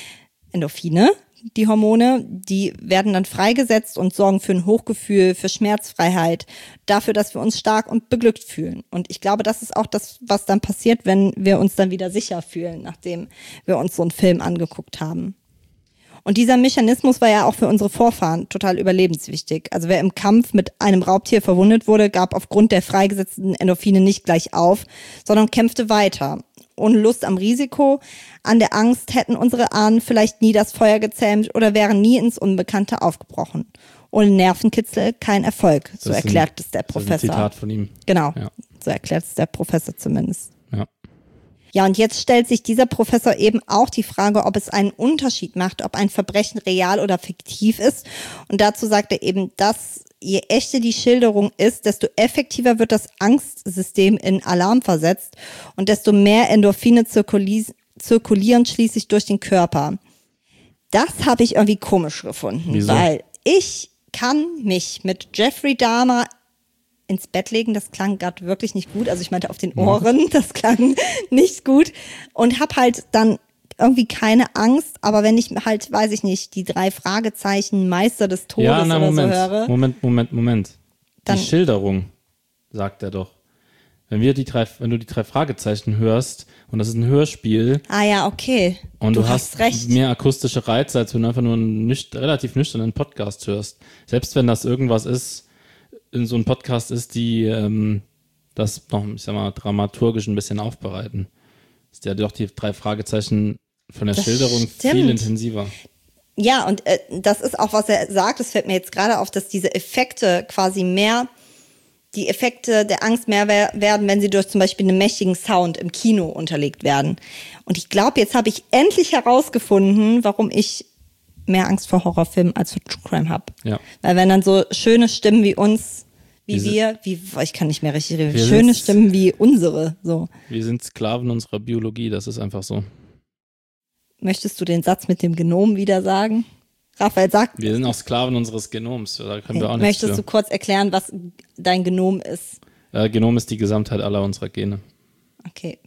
Die Hormone, die werden dann freigesetzt und sorgen für ein Hochgefühl, für Schmerzfreiheit, dafür, dass wir uns stark und beglückt fühlen. Und ich glaube, das ist auch das, was dann passiert, wenn wir uns dann wieder sicher fühlen, nachdem wir uns so einen Film angeguckt haben. Und dieser Mechanismus war ja auch für unsere Vorfahren total überlebenswichtig. Also wer im Kampf mit einem Raubtier verwundet wurde, gab aufgrund der freigesetzten Endorphine nicht gleich auf, sondern kämpfte weiter. Ohne Lust am Risiko, an der Angst hätten unsere Ahnen vielleicht nie das Feuer gezähmt oder wären nie ins Unbekannte aufgebrochen. Ohne Nervenkitzel kein Erfolg, so erklärt es der Professor. Das ist ein Zitat von ihm. Genau, ja. So erklärt es der Professor zumindest. Ja, und jetzt stellt sich dieser Professor eben auch die Frage, ob es einen Unterschied macht, ob ein Verbrechen real oder fiktiv ist. Und dazu sagt er eben, dass je echter die Schilderung ist, desto effektiver wird das Angstsystem in Alarm versetzt und desto mehr Endorphine zirkulieren schließlich durch den Körper. Das habe ich irgendwie komisch gefunden. Wieso? Weil ich kann mich mit Jeffrey Dahmer ins Bett legen, das klang gerade wirklich nicht gut, also ich meinte auf den Ohren, das klang nicht gut, und habe halt dann irgendwie keine Angst, aber wenn ich halt, weiß ich nicht, die 3 Fragezeichen Meister des Todes so höre. Moment. Dann, die Schilderung, sagt er doch. Wenn du die 3 Fragezeichen hörst und das ist ein Hörspiel. Ah ja, okay. Und du hast recht. Mehr akustische Reize, als wenn du einfach nur einen relativ nüchternen Podcast hörst. Selbst wenn das irgendwas ist, in so einem Podcast ist, die das noch, ich sag mal, dramaturgisch ein bisschen aufbereiten. Ist ja doch die 3 Fragezeichen von der Schilderung viel intensiver. Ja, und das ist auch, was er sagt, es fällt mir jetzt gerade auf, dass diese Effekte quasi die Effekte der Angst mehr werden, wenn sie durch zum Beispiel einen mächtigen Sound im Kino unterlegt werden. Und ich glaube, jetzt habe ich endlich herausgefunden, warum ich mehr Angst vor Horrorfilmen als vor True Crime habe. Ja. Weil wenn dann so schöne Stimmen wie uns, ich kann nicht mehr richtig reden, schöne Stimmen wie unsere, so. Wir sind Sklaven unserer Biologie, das ist einfach so. Möchtest du den Satz mit dem Genom wieder sagen? Raphael sagt. Wir sind auch Sklaven unseres Genoms, da können wir auch nichts Möchtest du kurz erklären, was dein Genom ist? Genom ist die Gesamtheit aller unserer Gene. Okay.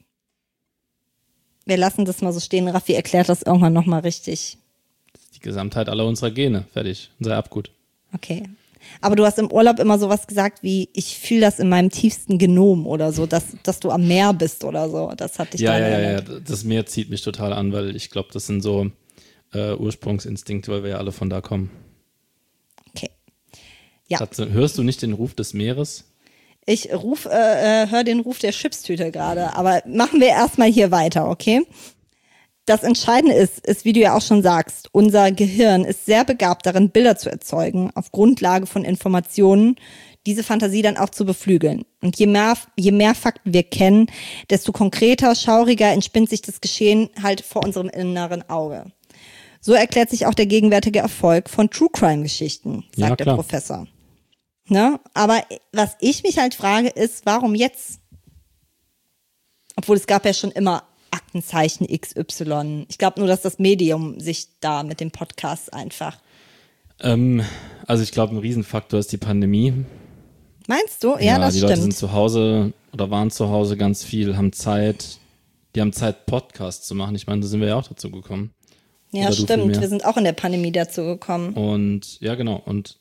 Wir lassen das mal so stehen, Raffi erklärt das irgendwann nochmal richtig. Die Gesamtheit aller unserer Gene. Fertig. Sei abgut. Okay. Aber du hast im Urlaub immer sowas gesagt wie, ich fühle das in meinem tiefsten Genom oder so, dass du am Meer bist oder so. Das hat dich Ja. Das Meer zieht mich total an, weil ich glaube, das sind so Ursprungsinstinkte, weil wir ja alle von da kommen. Okay. Ja. Hörst du nicht den Ruf des Meeres? Ich höre den Ruf der Chipstüte gerade, aber machen wir erstmal hier weiter, okay? Das Entscheidende ist, wie du ja auch schon sagst, unser Gehirn ist sehr begabt darin, Bilder zu erzeugen, auf Grundlage von Informationen, diese Fantasie dann auch zu beflügeln. Und je mehr Fakten wir kennen, desto konkreter, schauriger entspinnt sich das Geschehen halt vor unserem inneren Auge. So erklärt sich auch der gegenwärtige Erfolg von True-Crime-Geschichten, sagt der Professor. Ne? Aber was ich mich halt frage, ist, warum jetzt? Obwohl es gab ja schon immer Aktenzeichen XY. Ich glaube nur, dass das Medium sich da mit dem Podcast einfach. Also ich glaube, ein Riesenfaktor ist die Pandemie. Meinst du? Ja, das die stimmt. Leute sind zu Hause oder waren zu Hause ganz viel, haben Zeit, Podcasts zu machen. Ich meine, da sind wir ja auch dazu gekommen. Ja, stimmt. Wir sind auch in der Pandemie dazu gekommen. Und ja, genau. Und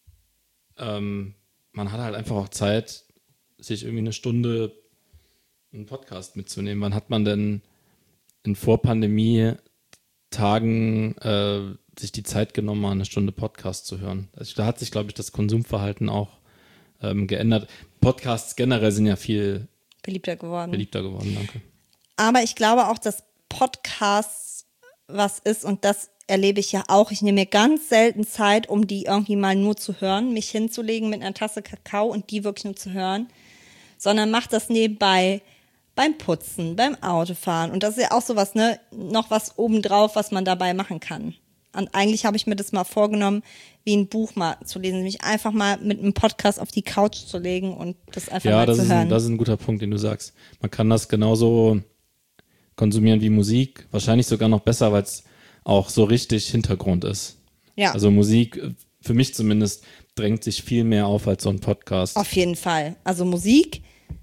man hat halt einfach auch Zeit, sich irgendwie eine Stunde einen Podcast mitzunehmen. Wann hat man denn in Vor-Pandemie-Tagen sich die Zeit genommen, mal eine Stunde Podcast zu hören? Also da hat sich, glaube ich, das Konsumverhalten auch geändert. Podcasts generell sind ja viel beliebter geworden. Danke. Aber ich glaube auch, dass Podcasts was ist und das erlebe ich ja auch. Ich nehme mir ganz selten Zeit, um die irgendwie mal nur zu hören, mich hinzulegen mit einer Tasse Kakao und die wirklich nur zu hören, sondern mache das nebenbei beim Putzen, beim Autofahren. Und das ist ja auch sowas, ne, noch was obendrauf, was man dabei machen kann. Und eigentlich habe ich mir das mal vorgenommen, wie ein Buch mal zu lesen, mich einfach mal mit einem Podcast auf die Couch zu legen und das einfach mal zu hören. Ja, das ist ein guter Punkt, den du sagst. Man kann das genauso konsumieren wie Musik, wahrscheinlich sogar noch besser, weil es auch so richtig Hintergrund ist. Ja. Also Musik, für mich zumindest, drängt sich viel mehr auf als so ein Podcast. Auf jeden Fall. Also Musik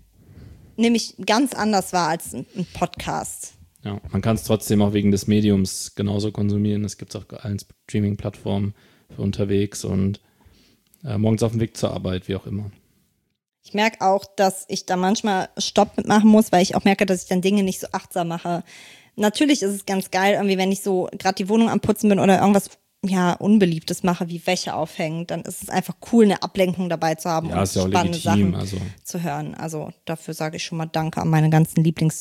nehme ich ganz anders wahr als ein Podcast. Ja, man kann es trotzdem auch wegen des Mediums genauso konsumieren. Es gibt es auf allen Streaming-Plattformen für unterwegs und morgens auf dem Weg zur Arbeit, wie auch immer. Ich merke auch, dass ich da manchmal Stopp mitmachen muss, weil ich auch merke, dass ich dann Dinge nicht so achtsam mache. Natürlich ist es ganz geil, irgendwie, wenn ich so gerade die Wohnung am Putzen bin oder irgendwas Unbeliebtes mache, wie Wäsche aufhängen, dann ist es einfach cool, eine Ablenkung dabei zu haben und spannende Sachen zu hören. Also dafür sage ich schon mal Danke an meine ganzen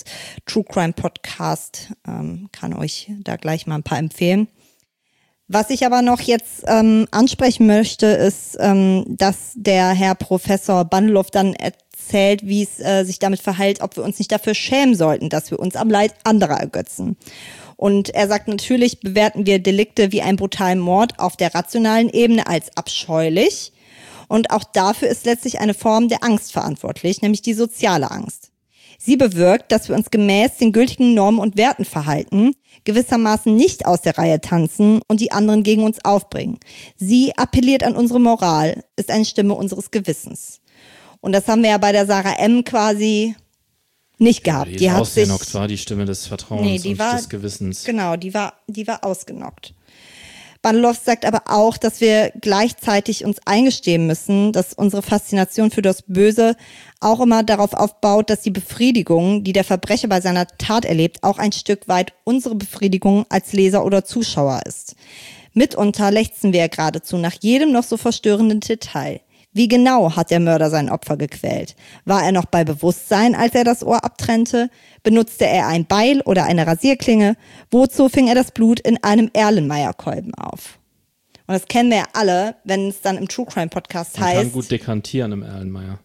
Lieblings-True-Crime-Podcast. Kann euch da gleich mal ein paar empfehlen. Was ich aber noch jetzt ansprechen möchte, ist, dass der Herr Professor Bandelow dann erzählt, wie es sich damit verhält, ob wir uns nicht dafür schämen sollten, dass wir uns am Leid anderer ergötzen. Und er sagt, natürlich bewerten wir Delikte wie einen brutalen Mord auf der rationalen Ebene als abscheulich. Und auch dafür ist letztlich eine Form der Angst verantwortlich, nämlich die soziale Angst. Sie bewirkt, dass wir uns gemäß den gültigen Normen und Werten verhalten, gewissermaßen nicht aus der Reihe tanzen und die anderen gegen uns aufbringen. Sie appelliert an unsere Moral, ist eine Stimme unseres Gewissens. Und das haben wir ja bei der Sarah M. quasi nicht gehabt. Die hat ausgenockt war die Stimme des Vertrauens und des Gewissens. Genau, die war ausgenockt. Bandelow sagt aber auch, dass wir gleichzeitig uns eingestehen müssen, dass unsere Faszination für das Böse auch immer darauf aufbaut, dass die Befriedigung, die der Verbrecher bei seiner Tat erlebt, auch ein Stück weit unsere Befriedigung als Leser oder Zuschauer ist. Mitunter lechzen wir ja geradezu nach jedem noch so verstörenden Detail. Wie genau hat der Mörder sein Opfer gequält? War er noch bei Bewusstsein, als er das Ohr abtrennte? Benutzte er ein Beil oder eine Rasierklinge? Wozu fing er das Blut in einem Erlenmeyer-Kolben auf? Und das kennen wir ja alle, wenn es dann im True Crime Podcast heißt. Man kann gut dekantieren im Erlenmeyer.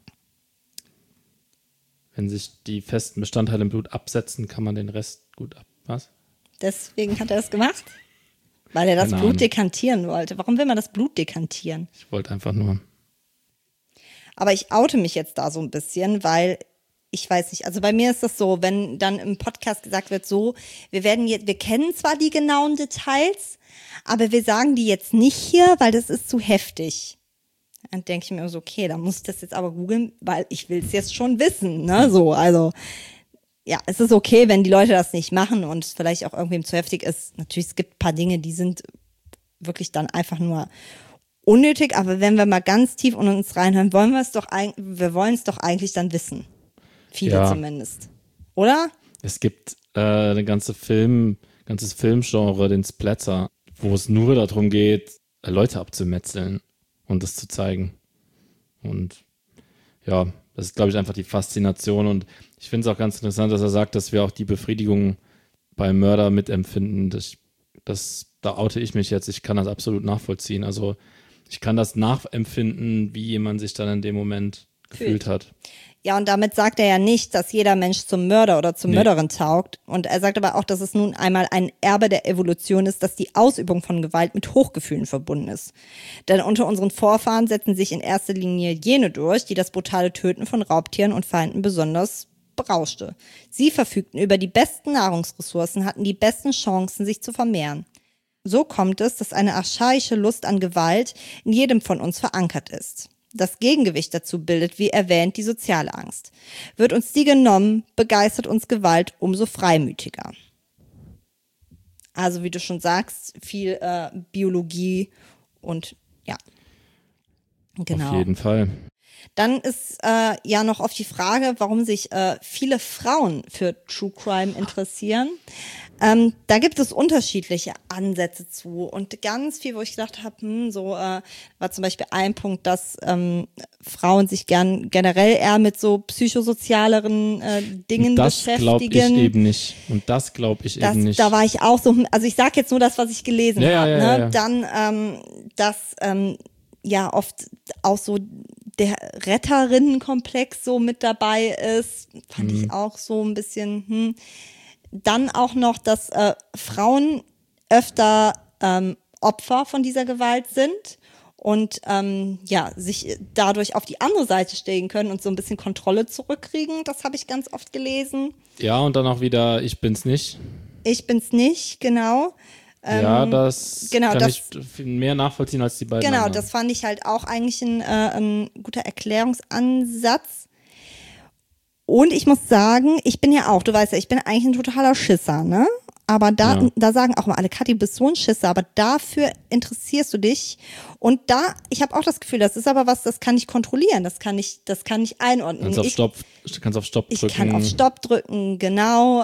Wenn sich die festen Bestandteile im Blut absetzen, kann man den Rest gut Was? Deswegen hat er das gemacht? Weil er das Blut dekantieren wollte. Warum will man das Blut dekantieren? Ich wollte einfach nur. Aber ich oute mich jetzt da so ein bisschen, weil ich weiß nicht, also bei mir ist das so, wenn dann im Podcast gesagt wird, so, wir kennen zwar die genauen Details, aber wir sagen die jetzt nicht hier, weil das ist zu heftig. Dann denke ich mir so, okay, dann muss ich das jetzt aber googeln, weil ich will es jetzt schon wissen, ne, so, also, ja, es ist okay, wenn die Leute das nicht machen und es vielleicht auch irgendwem zu heftig ist. Natürlich, es gibt ein paar Dinge, die sind wirklich dann einfach nur unnötig, aber wenn wir mal ganz tief in uns reinhören, wir wollen es doch eigentlich dann wissen. Viele zumindest. Oder? Es gibt ein ganzes Filmgenre, den Splatter, wo es nur darum geht, Leute abzumetzeln und das zu zeigen. Und ja, das ist, glaube ich, einfach die Faszination. Und ich finde es auch ganz interessant, dass er sagt, dass wir auch die Befriedigung beim Mörder mitempfinden. Da oute ich mich jetzt. Ich kann das absolut nachvollziehen. Also ich kann das nachempfinden, wie jemand sich dann in dem Moment gefühlt hat. Ja, und damit sagt er ja nicht, dass jeder Mensch zum Mörder oder zur Mörderin taugt. Und er sagt aber auch, dass es nun einmal ein Erbe der Evolution ist, dass die Ausübung von Gewalt mit Hochgefühlen verbunden ist. Denn unter unseren Vorfahren setzen sich in erster Linie jene durch, die das brutale Töten von Raubtieren und Feinden besonders berauschte. Sie verfügten über die besten Nahrungsressourcen, hatten die besten Chancen, sich zu vermehren. So kommt es, dass eine archaische Lust an Gewalt in jedem von uns verankert ist. Das Gegengewicht dazu bildet, wie erwähnt, die soziale Angst. Wird uns die genommen, begeistert uns Gewalt umso freimütiger. Also wie du schon sagst, viel Biologie und ja, genau. Auf jeden Fall. Dann ist ja noch auf die Frage, warum sich viele Frauen für True Crime interessieren. Da gibt es unterschiedliche Ansätze zu und ganz viel, wo ich gedacht habe, war zum Beispiel ein Punkt, dass Frauen sich generell eher mit so psychosozialeren Dingen beschäftigen. Das glaube ich eben nicht. Da war ich auch so, also ich sage jetzt nur das, was ich gelesen habe. Ne? Ja. Dann, dass oft auch so der Retterinnenkomplex so mit dabei ist, fand ich auch so ein bisschen, Dann auch noch, dass Frauen öfter Opfer von dieser Gewalt sind und sich dadurch auf die andere Seite stellen können und so ein bisschen Kontrolle zurückkriegen. Das habe ich ganz oft gelesen. Ja, und dann auch wieder, ich bin's nicht. Ich bin's nicht, genau. Das kann ich mehr nachvollziehen als die beiden Genau, anderen. das fand ich halt auch eigentlich ein guter Erklärungsansatz. Und ich muss sagen, ich bin ja auch, du weißt ja, ich bin eigentlich ein totaler Schisser, ne? Aber da sagen auch mal alle, Kathi, du bist so ein Schisser, aber dafür interessierst du dich. Und ich habe auch das Gefühl, das ist aber was, das kann ich kontrollieren, das kann ich einordnen. Kannst auf Stopp drücken. Ich kann auf Stopp drücken, genau.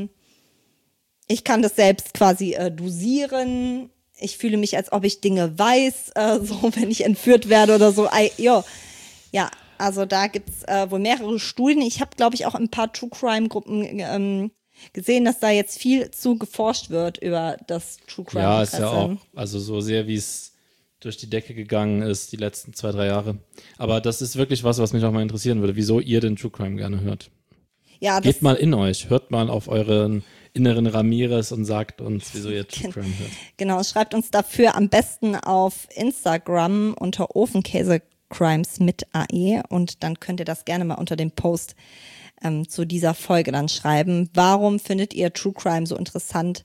Ich kann das selbst quasi dosieren. Ich fühle mich, als ob ich Dinge weiß, so wenn ich entführt werde oder so. Ja, also da gibt's wohl mehrere Studien. Ich habe, glaube ich, auch ein paar True-Crime-Gruppen gesehen, dass da jetzt viel zu geforscht wird über das True-Crime. Ja, ist ja auch, also so sehr, wie es durch die Decke gegangen ist die letzten 2-3 Jahre. Aber das ist wirklich was mich auch mal interessieren würde, wieso ihr den True-Crime gerne hört. Ja, geht mal in euch, hört mal auf euren inneren Ramirez und sagt uns, wieso ihr True Crime hört. Genau, schreibt uns dafür am besten auf Instagram unter Ofenkäse-Crimes mit AE und dann könnt ihr das gerne mal unter dem Post zu dieser Folge dann schreiben. Warum findet ihr True Crime so interessant?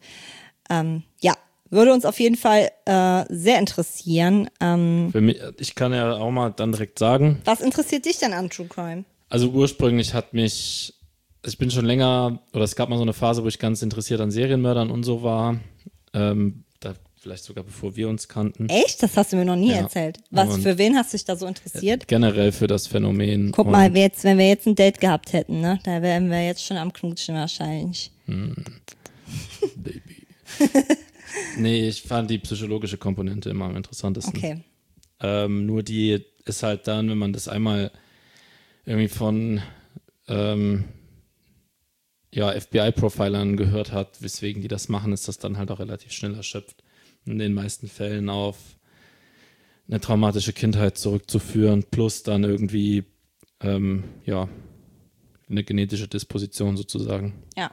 Würde uns auf jeden Fall sehr interessieren. Für mich, ich kann ja auch mal dann direkt sagen. Was interessiert dich denn an True Crime? Also ursprünglich ich bin schon länger, oder es gab mal so eine Phase, wo ich ganz interessiert an Serienmördern und so war. Da vielleicht sogar bevor wir uns kannten. Echt? Das hast du mir noch nie erzählt. Für wen hast du dich da so interessiert? Generell für das Phänomen. Guck mal, wenn wir jetzt ein Date gehabt hätten, ne? Da wären wir jetzt schon am Knutschen wahrscheinlich. Baby. Nee, ich fand die psychologische Komponente immer am interessantesten. Okay. Nur die ist halt dann, wenn man das einmal irgendwie von FBI-Profilern gehört hat, weswegen die das machen, ist das dann halt auch relativ schnell erschöpft. In den meisten Fällen auf eine traumatische Kindheit zurückzuführen, plus dann irgendwie eine genetische Disposition sozusagen. Ja.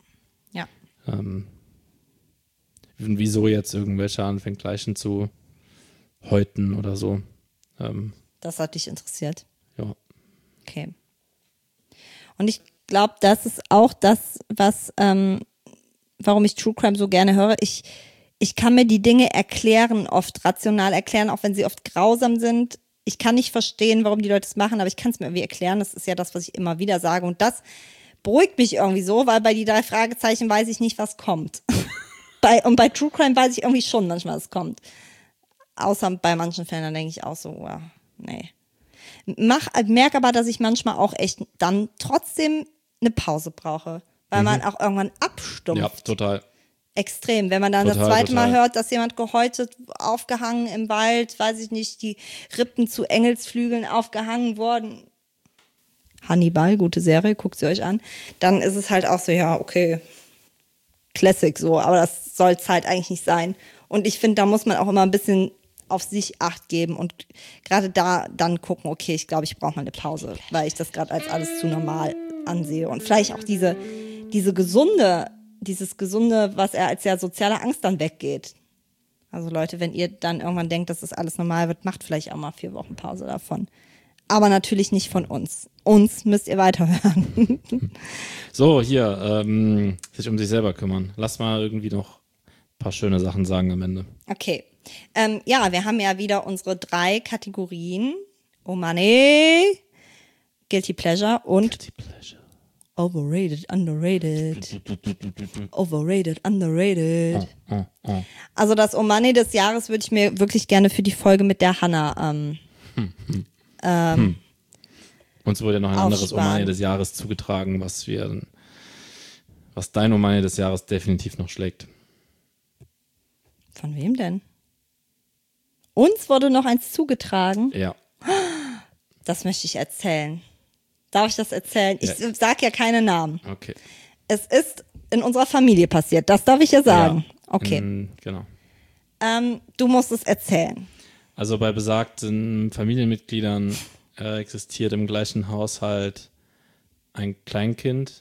Wieso jetzt irgendwelche anfängt Leichen zu häuten oder so. Das hat dich interessiert? Ja. Okay. Und ich glaube, das ist auch das, warum ich True Crime so gerne höre. Ich kann mir die Dinge erklären, oft rational erklären, auch wenn sie oft grausam sind. Ich kann nicht verstehen, warum die Leute es machen, aber ich kann es mir irgendwie erklären. Das ist ja das, was ich immer wieder sage. Und das beruhigt mich irgendwie so, weil bei die 3 Fragezeichen weiß ich nicht, was kommt. Und bei True Crime weiß ich irgendwie schon manchmal, was kommt. Außer bei manchen Fällen, da denke ich auch so, wow, nee. Merke aber, dass ich manchmal auch echt dann trotzdem eine Pause brauche, weil man auch irgendwann abstumpft. Ja, total. Extrem. Wenn man dann das zweite Mal hört, dass jemand gehäutet, aufgehangen im Wald, weiß ich nicht, die Rippen zu Engelsflügeln aufgehangen worden. Hannibal, gute Serie, guckt sie euch an. Dann ist es halt auch so, ja, okay, Classic so, aber das soll es halt eigentlich nicht sein. Und ich finde, da muss man auch immer ein bisschen auf sich Acht geben und gerade da dann gucken, okay, ich glaube, ich brauche mal eine Pause, weil ich das gerade als alles zu normal ansehe. Und vielleicht auch dieses Gesunde, was er als ja soziale Angst dann weggeht. Also Leute, wenn ihr dann irgendwann denkt, dass das alles normal wird, macht vielleicht auch mal 4 Wochen Pause davon. aber natürlich nicht von uns. Uns müsst ihr weiterhören. So, hier, sich um sich selber kümmern. Lass mal irgendwie noch ein paar schöne Sachen sagen am Ende. Okay. Ja, wir haben ja wieder unsere 3 Kategorien. Oh Mann, ey. Guilty Pleasure und Guilty Pleasure. Overrated, Underrated. Overrated, Underrated. Also das Oh Money des Jahres würde ich mir wirklich gerne für die Folge mit der Hanna Uns wurde ja noch ein anderes Oh aufsparen. Money des Jahres zugetragen, was dein Oh Money des Jahres definitiv noch schlägt. Von wem denn? Uns wurde noch eins zugetragen. Ja. Das möchte ich erzählen. Darf ich das erzählen? Ich Ja. sag ja keine Namen. Okay. Es ist in unserer Familie passiert. Das darf ich ja sagen. Okay. Genau. Du musst es erzählen. Also bei besagten Familienmitgliedern existiert im gleichen Haushalt ein Kleinkind,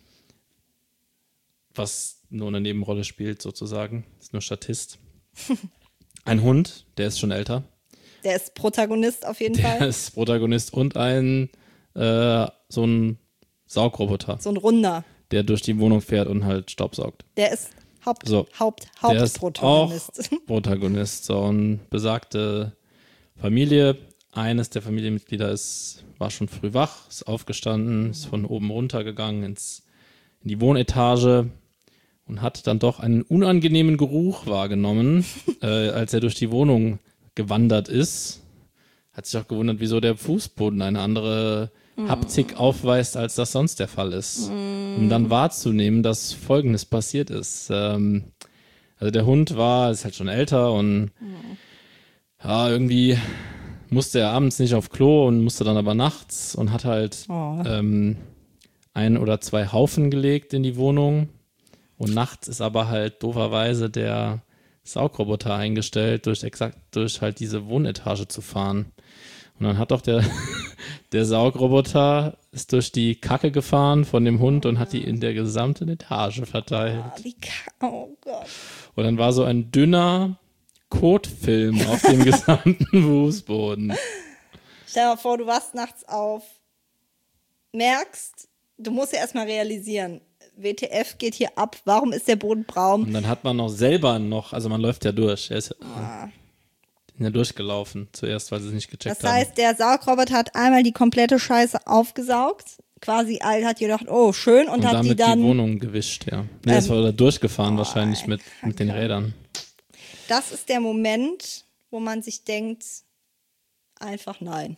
was nur eine Nebenrolle spielt sozusagen, ist nur Statist. Ein Hund, der ist schon älter, Der ist Protagonist auf jeden der Fall. ist Protagonist und so ein Saugroboter, So ein Runder. der durch die Wohnung fährt und halt Staub saugt. Der ist So, der ist Hauptprotagonist. auch Protagonist. So eine besagte Familie. Eines der Familienmitglieder war schon früh wach, ist aufgestanden, ist von oben runtergegangen in die Wohnetage und hat dann doch einen unangenehmen Geruch wahrgenommen, als er durch die Wohnung gewandert ist. Hat sich auch gewundert, wieso der Fußboden eine andere Haptik aufweist, als das sonst der Fall ist. Um dann wahrzunehmen, dass Folgendes passiert ist. Also der Hund ist halt schon älter und ja, irgendwie musste er abends nicht auf Klo und musste dann aber nachts und hat halt 1 oder 2 Haufen gelegt in die Wohnung. Und nachts ist aber halt dooferweise der Saugroboter eingestellt, durch halt diese Wohnetage zu fahren. Und dann hat doch der Saugroboter ist durch die Kacke gefahren von dem Hund und hat die in der gesamten Etage verteilt. Oh Gott. Und dann war so ein dünner Kotfilm auf dem gesamten Fußboden. Stell dir mal vor, du wachst nachts auf, merkst, du musst ja erstmal realisieren, WTF geht hier ab, warum ist der Boden braun? Und dann hat man also man läuft ja durch. Er ist ja durchgelaufen zuerst, weil sie es nicht gecheckt Das heißt, der Saugroboter hat einmal die komplette Scheiße aufgesaugt, quasi hat gedacht, oh schön, und hat damit die dann, die Wohnung gewischt, ja. Nee, das war da durchgefahren wahrscheinlich mit den Rädern. das ist der Moment, wo man sich denkt, einfach nein.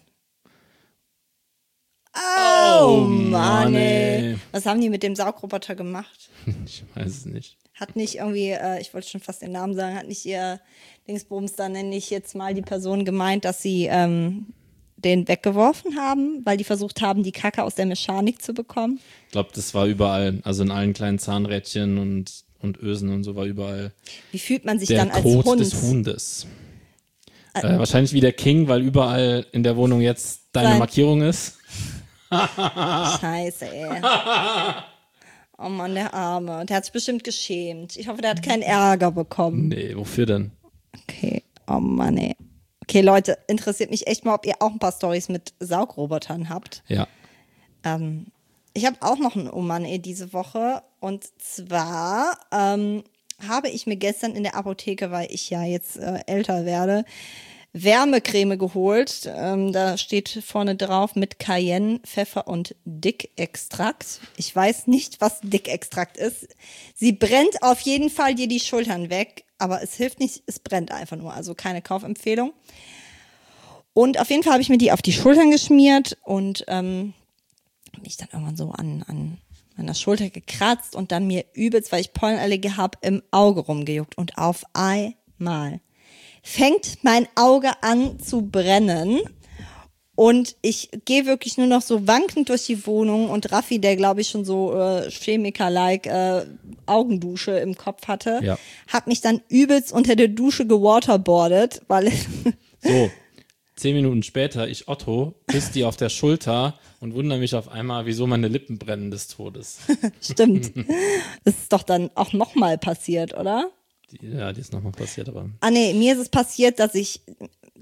Oh Mann, ey. Was haben die mit dem Saugroboter gemacht? Ich weiß es nicht. Hat nicht irgendwie, ich wollte schon fast den Namen sagen, hat nicht ihr Dingsbums, dann nenne ich jetzt mal die Person gemeint, dass sie den weggeworfen haben, weil die versucht haben, die Kacke aus der Mechanik zu bekommen? Ich glaube, das war überall, also in allen kleinen Zahnrädchen und Ösen und so war überall Wie fühlt man sich der dann als Kot Hund? des Hundes. Wahrscheinlich wie der King, weil überall in der Wohnung jetzt deine Sein- Markierung ist. Scheiße, ey. Oh Mann, der Arme. Der hat sich bestimmt geschämt. Ich hoffe, der hat keinen Ärger bekommen. Nee, wofür denn? Okay, oh Mann, ey. Okay, Leute, interessiert mich echt mal, ob ihr auch ein paar Storys mit Saugrobotern habt. Ja. Ich habe auch noch ein Oh Mann, ey, diese Woche. Und zwar habe ich mir gestern in der Apotheke, weil ich ja jetzt älter werde, Wärmecreme geholt. Da steht vorne drauf mit Cayenne, Pfeffer und Dickextrakt. Ich weiß nicht, was Dickextrakt ist. Sie brennt auf jeden Fall dir die Schultern weg, aber es hilft nicht, es brennt einfach nur. Also keine Kaufempfehlung. Und auf jeden Fall habe ich mir die auf die Schultern geschmiert und mich dann irgendwann so an meiner Schulter gekratzt und dann mir übelst, weil ich Pollenallergie habe, im Auge rumgejuckt. Und auf einmal fängt mein Auge an zu brennen und ich gehe wirklich nur noch so wankend durch die Wohnung und Raffi, der glaube ich schon so Chemiker-like Augendusche im Kopf hatte, Ja. hat mich dann übelst unter der Dusche gewaterboardet, weil So, 10 Minuten später, ich Otto, küsse die auf der Schulter und wundere mich auf einmal, wieso meine Lippen brennen des Todes. stimmt, das ist doch dann auch nochmal passiert, oder? Die ist nochmal passiert, aber Ah nee, mir ist es passiert, dass ich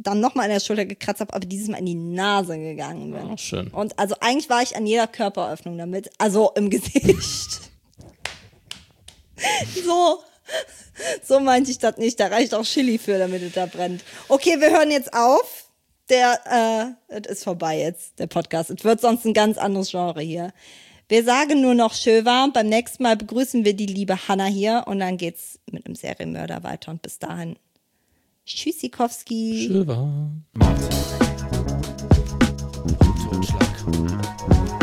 dann nochmal an der Schulter gekratzt habe, aber dieses Mal in die Nase gegangen bin. Oh, schön. Und also eigentlich war ich an jeder Körperöffnung damit, also im Gesicht. So meinte ich das nicht, da reicht auch Chili für, damit es da brennt. Okay, wir hören jetzt auf. Es ist vorbei jetzt, der Podcast. Es wird sonst ein ganz anderes Genre hier. Wir sagen nur noch Schöwa. Beim nächsten Mal begrüßen wir die liebe Hanna hier und dann geht's mit einem Serienmörder weiter. Und bis dahin, Tschüssikowski. Schöwa. Totschlag.